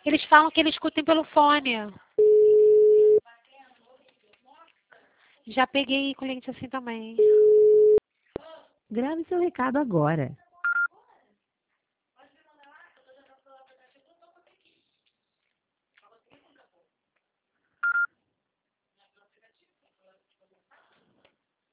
Eles falam que eles escutem pelo fone. Já peguei cliente assim também. Grave seu recado agora.